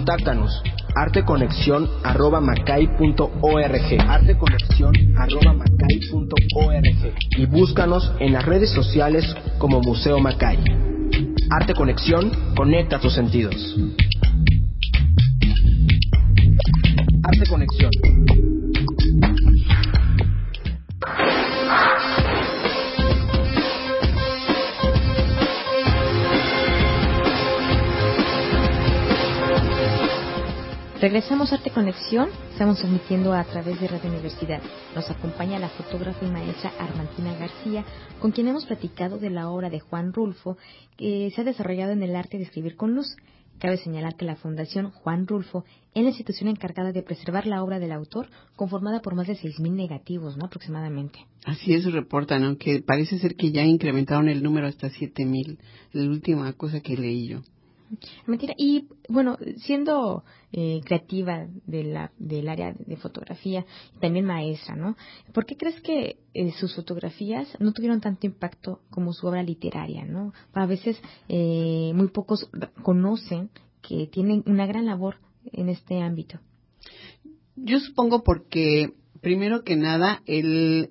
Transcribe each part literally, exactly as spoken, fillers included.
Contáctanos arteconexión arroba macay punto org arteconexión arroba macay punto org y búscanos en las redes sociales como Museo Macay. Arte Conexión, conecta tus sentidos. Arte Conexión. Regresamos a Arte Conexión, estamos transmitiendo a través de Radio Universidad. Nos acompaña la fotógrafa y maestra Armantina García, con quien hemos platicado de la obra de Juan Rulfo, que se ha desarrollado en el arte de escribir con luz. Cabe señalar que la Fundación Juan Rulfo es la institución encargada de preservar la obra del autor, conformada por más de seis mil negativos, ¿no? Aproximadamente. Así es, reportan, aunque parece ser que ya incrementaron el número hasta siete mil, la última cosa que leí yo. Mentira. Y bueno, siendo eh, creativa de la, del área de fotografía y también maestra, ¿no? ¿Por qué crees que eh, sus fotografías no tuvieron tanto impacto como su obra literaria, ¿no? A veces eh, muy pocos conocen que tienen una gran labor en este ámbito. Yo supongo porque, primero que nada, el,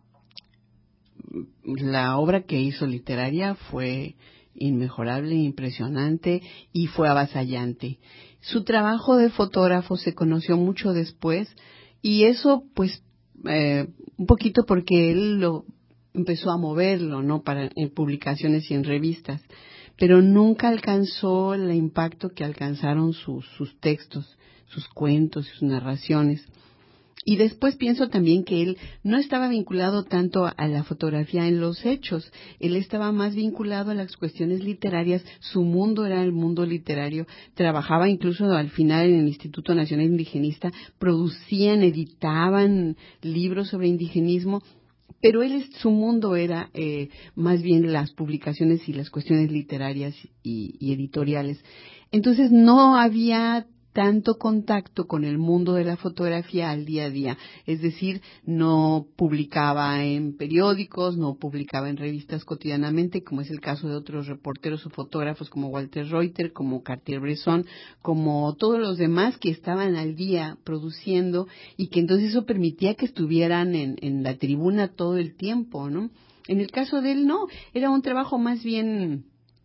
la obra que hizo literaria fue inmejorable, impresionante y fue avasallante. Su trabajo de fotógrafo se conoció mucho después y eso pues eh, un poquito porque él lo empezó a moverlo, ¿no? Para en publicaciones y en revistas, pero nunca alcanzó el impacto que alcanzaron sus, sus textos, sus cuentos, sus narraciones. Y después pienso también que él no estaba vinculado tanto a la fotografía en los hechos, él estaba más vinculado a las cuestiones literarias, su mundo era el mundo literario, trabajaba incluso al final en el Instituto Nacional Indigenista, producían, editaban libros sobre indigenismo, pero él, su mundo era eh, más bien las publicaciones y las cuestiones literarias y, y editoriales. Entonces no había tanto contacto con el mundo de la fotografía al día a día, es decir, no publicaba en periódicos, no publicaba en revistas cotidianamente, como es el caso de otros reporteros o fotógrafos como Walter Reuter, como Cartier-Bresson, como todos los demás que estaban al día produciendo y que entonces eso permitía que estuvieran en, en la tribuna todo el tiempo, ¿no? En el caso de él, no, era un trabajo más bien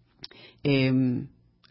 eh,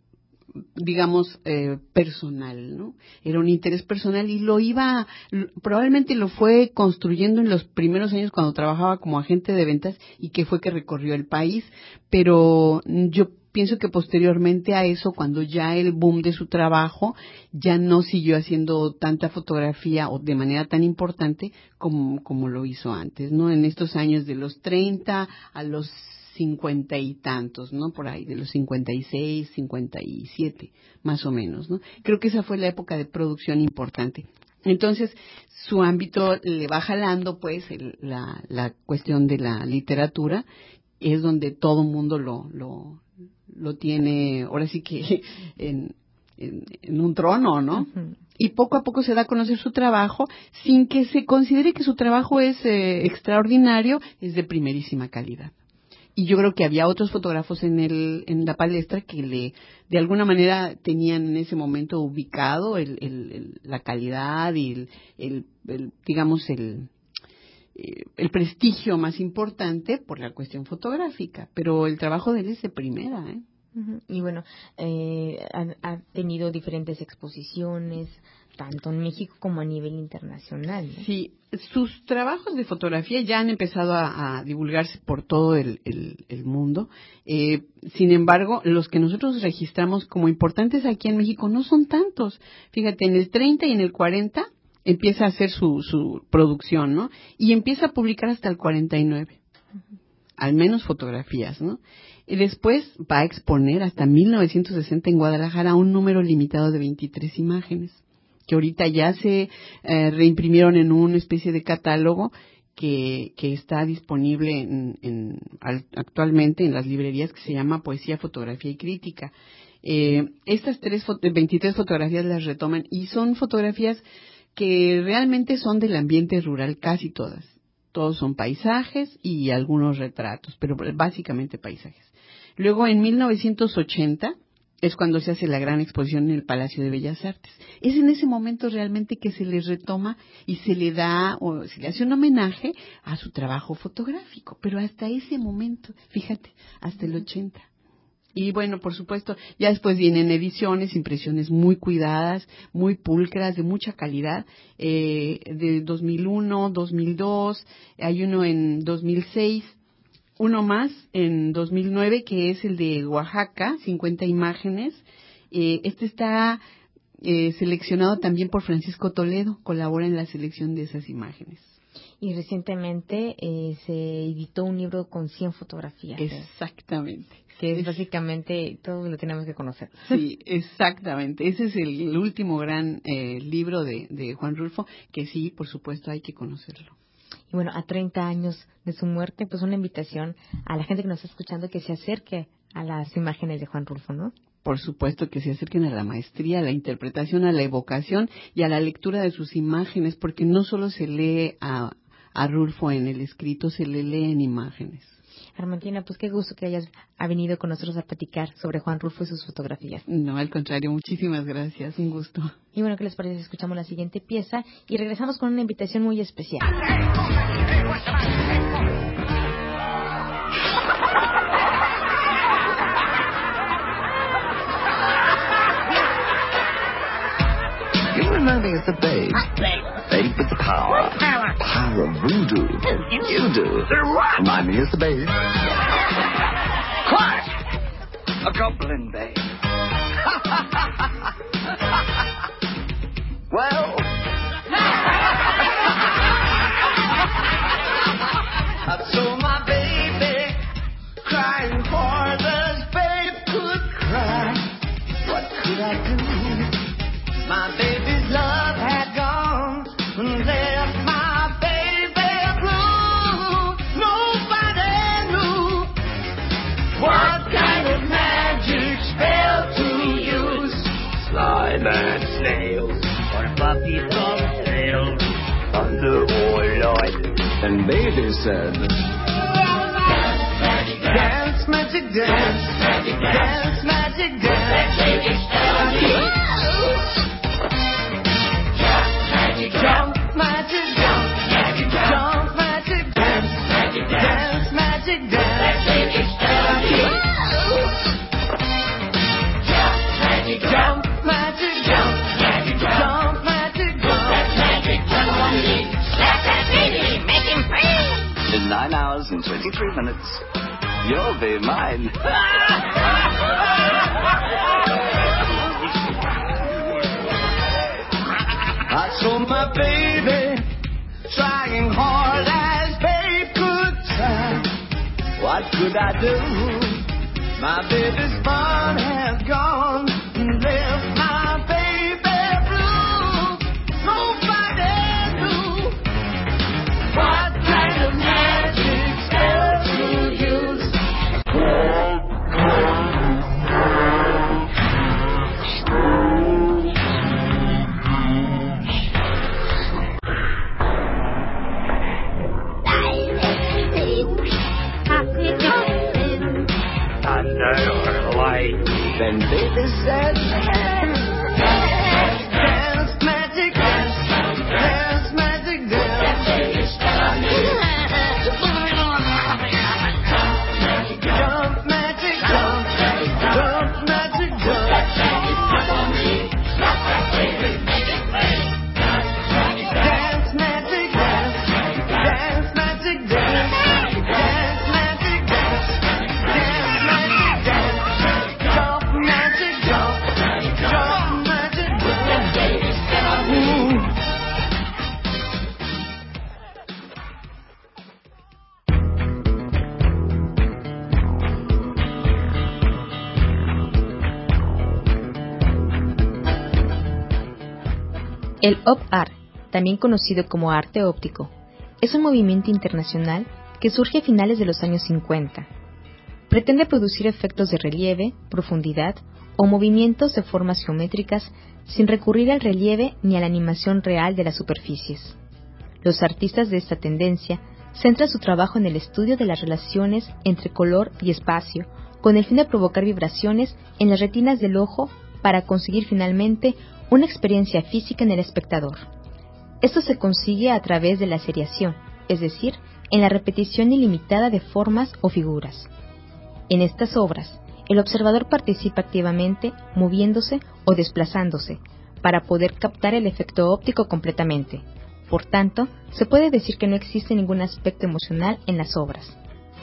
digamos, eh, personal, ¿no? Era un interés personal y lo iba, probablemente lo fue construyendo en los primeros años cuando trabajaba como agente de ventas y que fue que recorrió el país, pero yo pienso que posteriormente a eso, cuando ya el boom de su trabajo, ya no siguió haciendo tanta fotografía o de manera tan importante como, como lo hizo antes, ¿no? En estos años de los treinta a los cincuenta y tantos, ¿no? Por ahí, de los cincuenta y seis, cincuenta y siete, más o menos, ¿no? Creo que esa fue la época de producción importante. Entonces, su ámbito le va jalando, pues, el, la, la cuestión de la literatura, es donde todo mundo lo, lo, lo tiene, ahora sí que en, en, en un trono, ¿no? Uh-huh. Y poco a poco se da a conocer su trabajo, sin que se considere que su trabajo es eh, extraordinario, es de primerísima calidad. Y yo creo que había otros fotógrafos en el en la palestra que le de alguna manera tenían en ese momento ubicado el, el, el, la calidad y el, el, el digamos el el prestigio más importante por la cuestión fotográfica, pero el trabajo de él es de primera, ¿eh? Uh-huh. Y bueno, eh, ha, ha tenido diferentes exposiciones, tanto en México como a nivel internacional, ¿no? Sí, sus trabajos de fotografía ya han empezado a, a divulgarse por todo el, el, el mundo. Eh, sin embargo, los que nosotros registramos como importantes aquí en México no son tantos. Fíjate, en el treinta y en el cuarenta empieza a hacer su, su producción, ¿no? Y empieza a publicar hasta el cuarenta y nueve. Uh-huh. Al menos fotografías, ¿no? Y después va a exponer hasta mil novecientos sesenta en Guadalajara un número limitado de veintitrés imágenes, que ahorita ya se eh, reimprimieron en una especie de catálogo que, que está disponible en, en, actualmente en las librerías, que se llama Poesía, Fotografía y Crítica. Eh, estas tres, veintitrés fotografías las retoman y son fotografías que realmente son del ambiente rural, casi todas. Todos son paisajes y algunos retratos, pero básicamente paisajes. Luego, en mil novecientos ochenta, es cuando se hace la gran exposición en el Palacio de Bellas Artes. Es en ese momento realmente que se le retoma y se le da, o se le hace un homenaje a su trabajo fotográfico, pero hasta ese momento, fíjate, hasta el ochenta. Y bueno, por supuesto, ya después vienen ediciones, impresiones muy cuidadas, muy pulcras, de mucha calidad, eh, de dos mil uno, dos mil dos, hay uno en dos mil seis, uno más en dos mil nueve, que es el de Oaxaca, cincuenta imágenes. Eh, este está eh, seleccionado también por Francisco Toledo, colabora en la selección de esas imágenes. Y recientemente eh, se editó un libro con cien fotografías. Exactamente. Que es básicamente, todos lo tenemos que conocer. Sí, exactamente. Ese es el, el último gran eh, libro de, de Juan Rulfo, que sí, por supuesto, hay que conocerlo. Y bueno, a treinta años de su muerte, pues una invitación a la gente que nos está escuchando que se acerque a las imágenes de Juan Rulfo, ¿no? Por supuesto, que se acerquen a la maestría, a la interpretación, a la evocación y a la lectura de sus imágenes, porque no solo se lee a, a Rulfo en el escrito, se le lee en imágenes. Armantina, pues qué gusto que hayas ha venido con nosotros a platicar sobre Juan Rulfo y sus fotografías. No, al contrario, muchísimas gracias, un gusto. Y bueno, ¿qué les parece si escuchamos la siguiente pieza y regresamos con una invitación muy especial? You remember me as the babe. Babe with the power. Power. Power of voodoo. You do. Remind me as the babe. Quiet. A goblin babe. Well. I saw my baby crying for this babe could cry. What could I do? My baby's love had gone and left my baby blue. Nobody knew what kind of magic spell to use. Slime and snails, or puppies of tails, thunder or light. And baby said, dance, magic dance, dance, magic dance. Jump, magic jump, jump, magic dance, dance, magic dance. Jump, magic jump, jump, magic jump. Make him free. In nine hours and twenty-three minutes, you'll be mine. I saw my baby trying hard as babe could try. What could I do? My baby's fun has gone and left my baby blue. Nobody knew what kind of magic spell to use. Then baby said, dance, magic dance, dance, magic dance. Jump, magic jump, jump, magic jump. Dance, magic dance, dance, magic dance. Dance, magic dance, dance, magic dance. Jump, magic jump, jump, magic jump. Ooh. El Op Art, también conocido como arte óptico, es un movimiento internacional que surge a finales de los años cincuenta. Pretende producir efectos de relieve, profundidad o movimientos de formas geométricas sin recurrir al relieve ni a la animación real de las superficies. Los artistas de esta tendencia centran su trabajo en el estudio de las relaciones entre color y espacio, con el fin de provocar vibraciones en las retinas del ojo para conseguir finalmente una experiencia física en el espectador. Esto se consigue a través de la seriación, es decir, en la repetición ilimitada de formas o figuras. En estas obras, el observador participa activamente, moviéndose o desplazándose, para poder captar el efecto óptico completamente. Por tanto, se puede decir que no existe ningún aspecto emocional en las obras.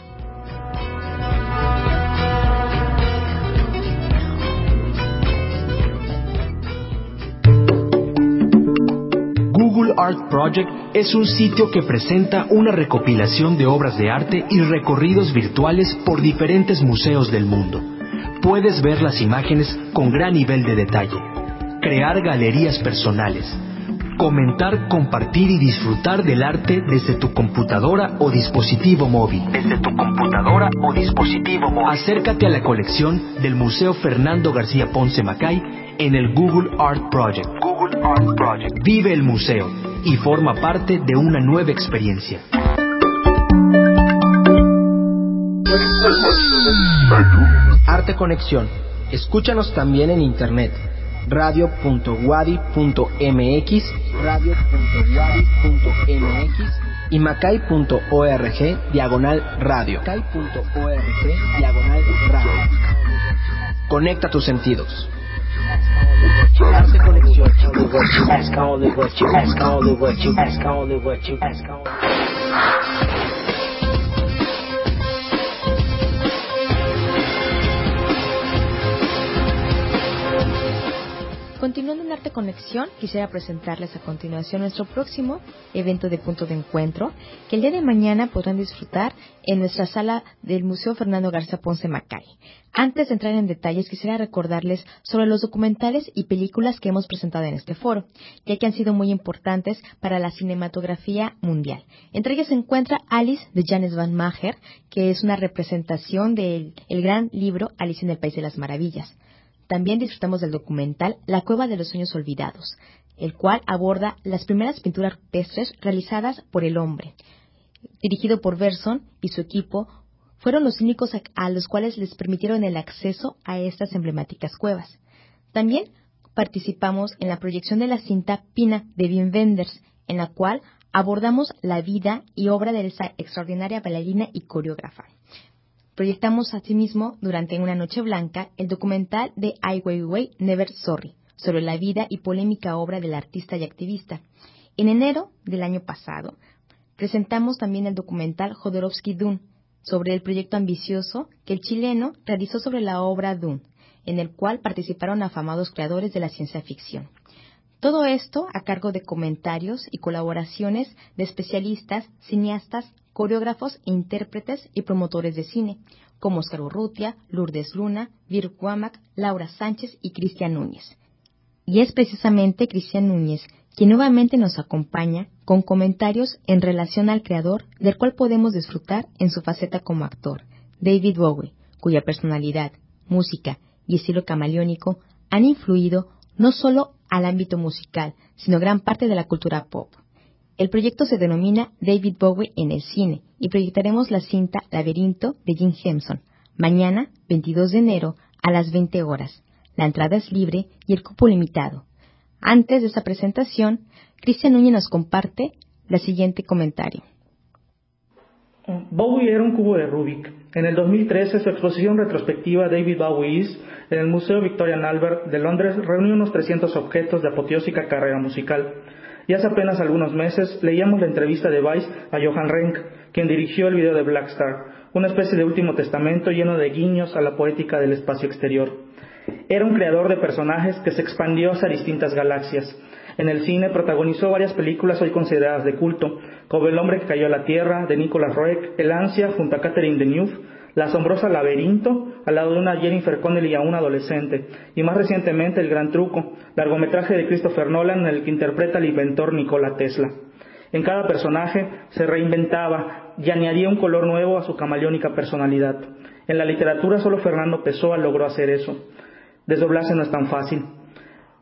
Google Art Project es un sitio que presenta una recopilación de obras de arte y recorridos virtuales por diferentes museos del mundo. Puedes ver las imágenes con gran nivel de detalle, crear galerías personales, comentar, compartir y disfrutar del arte desde tu computadora o dispositivo móvil. Desde tu computadora o dispositivo móvil. Acércate a la colección del Museo Fernando García Ponce Macay en el Google Art Project. Google Art Project. Vive el museo y forma parte de una nueva experiencia. Arte Conexión. Escúchanos también en internet. radio punto wadi punto mx, radio punto wadi punto mx y macay punto org diagonal radio. macay punto org diagonal radio. Conecta tus sentidos. Arte Conexión. Continuando en Arte Conexión, quisiera presentarles a continuación nuestro próximo evento de punto de encuentro, que el día de mañana podrán disfrutar en nuestra sala del Museo Fernando García Ponce Macay. Antes de entrar en detalles, quisiera recordarles sobre los documentales y películas que hemos presentado en este foro, ya que han sido muy importantes para la cinematografía mundial. Entre ellas se encuentra Alice de Janes Van Mager, que es una representación del el gran libro Alicia en el País de las Maravillas. También disfrutamos del documental La Cueva de los Sueños Olvidados, el cual aborda las primeras pinturas rupestres realizadas por el hombre. Dirigido por Bergson y su equipo, fueron los únicos a los cuales les permitieron el acceso a estas emblemáticas cuevas. También participamos en la proyección de la cinta Pina de Wim Wenders, en la cual abordamos la vida y obra de esa extraordinaria bailarina y coreógrafa. Proyectamos asimismo, durante una noche blanca, el documental de Ai Weiwei Never Sorry, sobre la vida y polémica obra del artista y activista. En enero del año pasado, presentamos también el documental Jodorowsky Dune, sobre el proyecto ambicioso que el chileno realizó sobre la obra Dune, en el cual participaron afamados creadores de la ciencia ficción. Todo esto a cargo de comentarios y colaboraciones de especialistas, cineastas, coreógrafos e intérpretes y promotores de cine, como Oscar Urrutia, Lourdes Luna, Vir Guamac, Laura Sánchez y Cristian Núñez. Y es precisamente Cristian Núñez quien nuevamente nos acompaña con comentarios en relación al creador, del cual podemos disfrutar en su faceta como actor, David Bowie, cuya personalidad, música y estilo camaleónico han influido no solo al ámbito musical, sino gran parte de la cultura pop. El proyecto se denomina David Bowie en el cine y proyectaremos la cinta Laberinto de Jim Henson, mañana, veintidós de enero, a las veinte horas. La entrada es libre y el cupo limitado. Antes de esta presentación, Cristian Núñez nos comparte el siguiente comentario. Bowie era un cubo de Rubik. En el dos mil trece, su exposición retrospectiva David Bowie Is, en el Museo Victoria and Albert de Londres, reunió unos trescientos objetos de apoteósica carrera musical. Y hace apenas algunos meses leíamos la entrevista de Vice a Johan Renck, quien dirigió el video de Black Star, una especie de último testamento lleno de guiños a la poética del espacio exterior. Era un creador de personajes que se expandió hacia distintas galaxias. En el cine protagonizó varias películas hoy consideradas de culto, como El hombre que cayó a la tierra, de Nicholas Roeg, El ansia, junto a Catherine Deneuve, La asombrosa Laberinto, al lado de una Jennifer Connelly aún adolescente, y más recientemente El gran truco, largometraje de Christopher Nolan en el que interpreta al inventor Nikola Tesla. En cada personaje se reinventaba y añadía un color nuevo a su camaleónica personalidad. En la literatura solo Fernando Pessoa logró hacer eso. Desdoblarse no es tan fácil.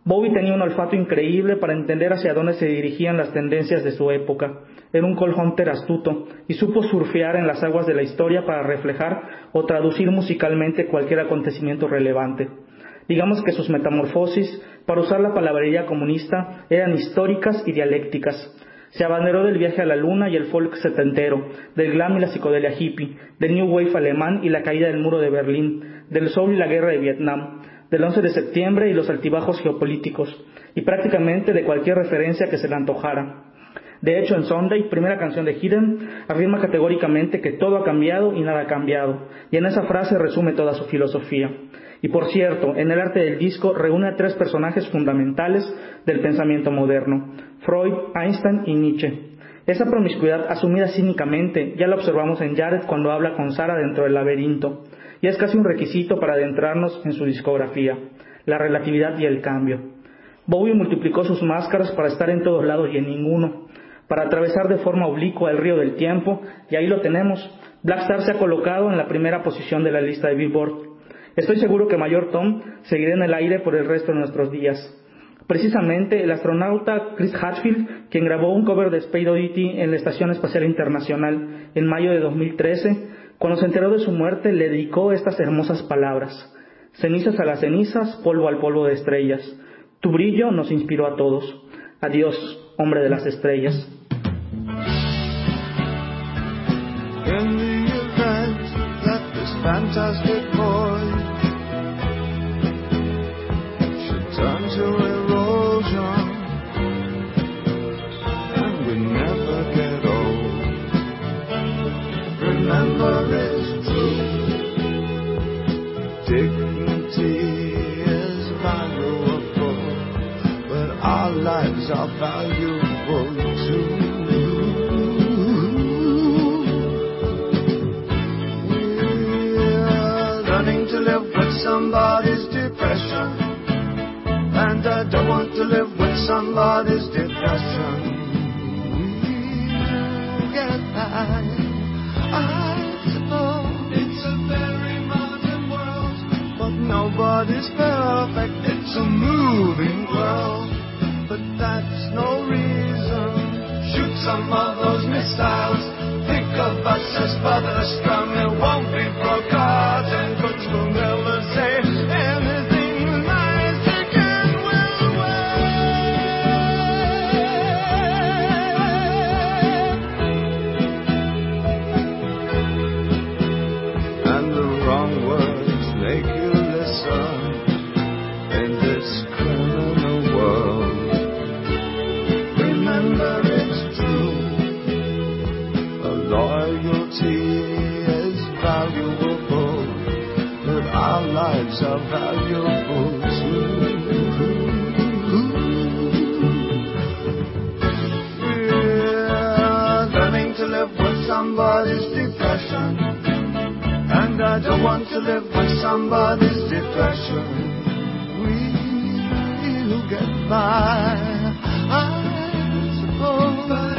Bowie tenía un olfato increíble para entender hacia dónde se dirigían las tendencias de su época. Era un call hunter astuto y supo surfear en las aguas de la historia para reflejar o traducir musicalmente cualquier acontecimiento relevante. Digamos que sus metamorfosis, para usar la palabrería comunista, eran históricas y dialécticas. Se abanderó del viaje a la luna y el folk setentero, del glam y la psicodelia hippie, del new wave alemán y la caída del muro de Berlín, del soul y la guerra de Vietnam, del once de septiembre y los altibajos geopolíticos, y prácticamente de cualquier referencia que se le antojara. De hecho, en Sunday, primera canción de Hidden, afirma categóricamente que todo ha cambiado y nada ha cambiado, y en esa frase resume toda su filosofía. Y por cierto, en el arte del disco reúne a tres personajes fundamentales del pensamiento moderno: Freud, Einstein y Nietzsche. Esa promiscuidad asumida cínicamente ya la observamos en Jared cuando habla con Sara dentro del laberinto, y es casi un requisito para adentrarnos en su discografía: la relatividad y el cambio. Bowie multiplicó sus máscaras para estar en todos lados y en ninguno, para atravesar de forma oblicua el río del tiempo, y ahí lo tenemos. Black Star se ha colocado en la primera posición de la lista de Billboard. Estoy seguro que Mayor Tom seguirá en el aire por el resto de nuestros días. Precisamente, el astronauta Chris Hadfield, quien grabó un cover de Space Oddity en la Estación Espacial Internacional en mayo de dos mil trece, cuando se enteró de su muerte, le dedicó estas hermosas palabras: cenizas a las cenizas, polvo al polvo de estrellas. Tu brillo nos inspiró a todos. Adiós, hombre de las estrellas. In the event that this fantastic void should turn to erosion and we never get old, remember it's true. Dignity is valuable, but our lives are valuable too. To live with somebody's depression, and I don't want to live with somebody's depression. We'll get by, I suppose. It's a very modern world, but nobody's perfect. It's a moving world, but that's no reason. Shoot some of those missiles. Think of us as brothers strong. It won't be forgotten, 'cause we'll never say anything nice again. We'll wait. And the wrong words make you listen in this criminal world. Remember it's true. Loyalty is valuable, but our lives are valuable too. We're learning to live with somebody's depression, and I don't want to live with somebody's depression. We'll get by, I suppose.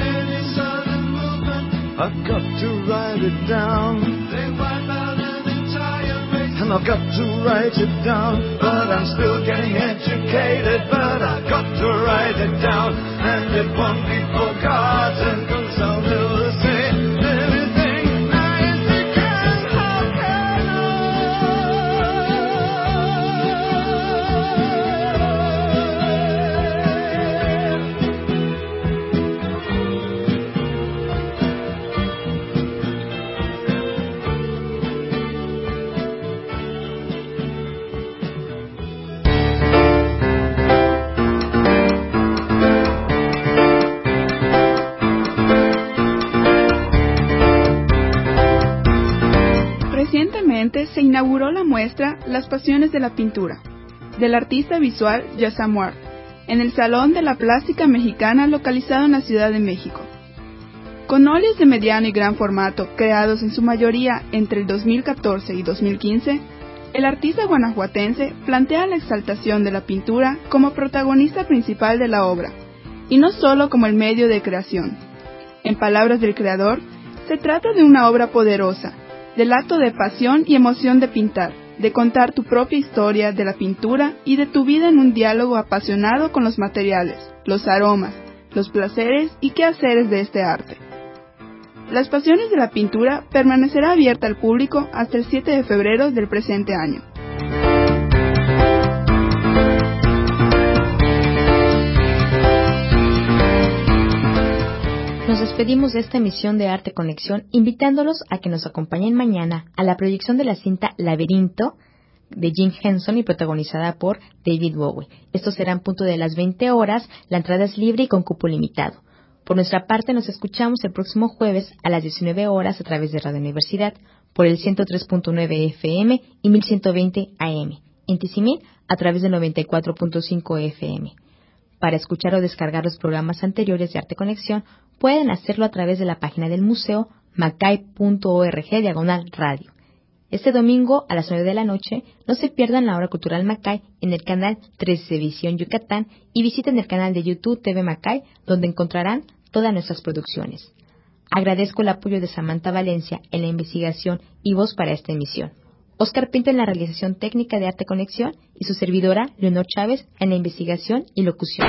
I've got to write it down. They wipe out an entire race, and I've got to write it down. But I'm still getting educated, but I've got to write it down. And it won't be forgotten, 'cause I'll never say anything nice again. How can se inauguró la muestra Las Pasiones de la Pintura, del artista visual Yassam Ward, en el Salón de la Plástica Mexicana localizado en la Ciudad de México. Con óleos de mediano y gran formato, creados en su mayoría entre el dos mil catorce y dos mil quince, el artista guanajuatense plantea la exaltación de la pintura como protagonista principal de la obra, y no solo como el medio de creación. En palabras del creador, se trata de una obra poderosa, del acto de pasión y emoción de pintar, de contar tu propia historia de la pintura y de tu vida en un diálogo apasionado con los materiales, los aromas, los placeres y quehaceres de este arte. Las Pasiones de la Pintura permanecerá abierta al público hasta el siete de febrero del presente año. Nos despedimos de esta emisión de Arte Conexión invitándolos a que nos acompañen mañana a la proyección de la cinta Laberinto de Jim Henson y protagonizada por David Bowie. Esto será en punto de las veinte horas, la entrada es libre y con cupo limitado. Por nuestra parte nos escuchamos el próximo jueves a las diecinueve horas a través de Radio Universidad por el ciento tres punto nueve F M y mil ciento veinte A M. En Tizimín a través de noventa y cuatro punto cinco F M. Para escuchar o descargar los programas anteriores de Arte Conexión, pueden hacerlo a través de la página del museo macay punto org diagonal radio. Este domingo a las nueve de la noche no se pierdan la Hora Cultural Macay en el canal Televisión Yucatán y visiten el canal de YouTube T V Macay, donde encontrarán todas nuestras producciones. Agradezco el apoyo de Samantha Valencia en la investigación y voz para esta emisión. Oscar Pinto en la realización técnica de Arte Conexión y su servidora, Leonor Chávez, en la investigación y locución.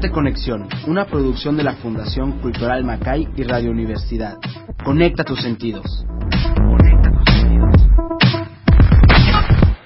Arte Conexión, una producción de la Fundación Cultural Macay y Radio Universidad. Conecta tus sentidos.